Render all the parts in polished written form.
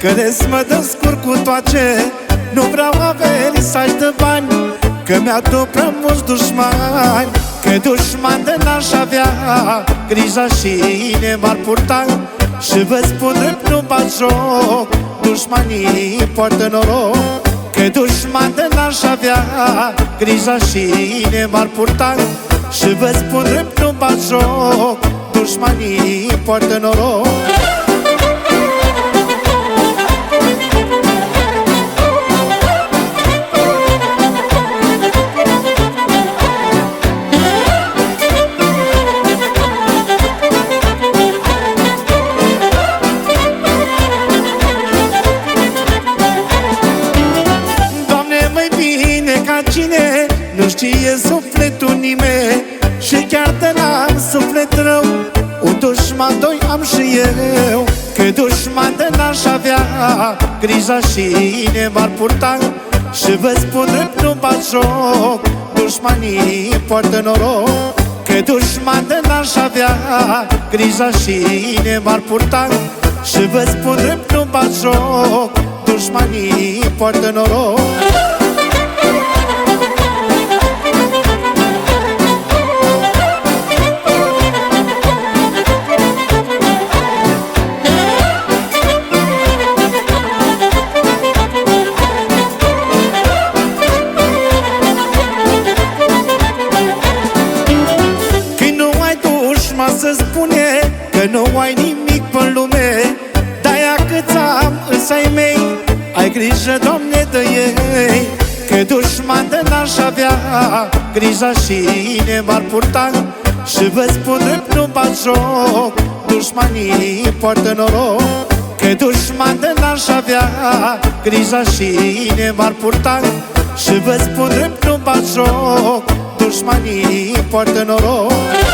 Crezi mă descurc cu toace, nu vreau averi să-și dă bani, că mi-adu prea mulți dușmani. Că dușman de n-aș avea, grija și ne m-ar purta. Și vă spun drept, nu bat joc, dușmanii poartă noroc. Că dușman de n-aș avea, grija și ne m-ar purta. Și vă spun drept, nu bat joc, dușmanii poartă noroc. Cine nu știe sufletul nimeni, și chiar de n-am suflet rău, un dușman doi am și eu. Că dușman de n-aș avea, grija și ne m-ar purta. Și vă spun drept, nu bat joc, dușmanii poartă noroc. Că dușman de n-aș avea, grija și ne m-ar purta. Și vă spun drept, nu bat joc, dușmanii poartă noroc. Să spune că nu ai nimic pe lume, de-aia câți am însă-i mei, ai grijă, Doamne, de ei. Că dușman de n-aș avea, grija și ne m-ar purta. Și vă spun drept, nu bat joc, dușmanii poartă noroc. Că dușman de n-aș avea, grija și ne m-ar purta. Și vă spun drept, nu bat joc, dușmanii poartă noroc.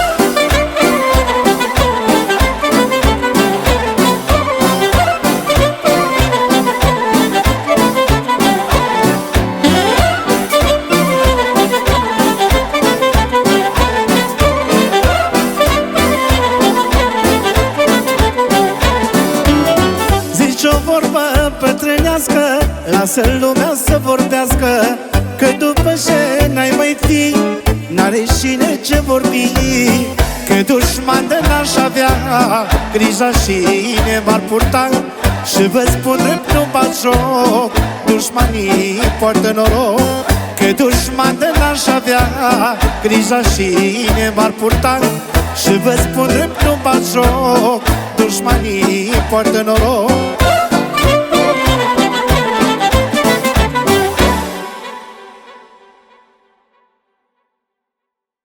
Pătrânească, lasă lumea să vorbească, că după ce n-ai mai fi, n-are cine ce vorbi. Că dușman de n-aș avea, grija și ne m-ar purta. Și vă spun drept, nu bat joc, dușmanii poartă noroc. Că dușman de n-aș avea, grija și ne m-ar purta. Și vă spun drept, nu bat joc, dușmanii poartă noroc.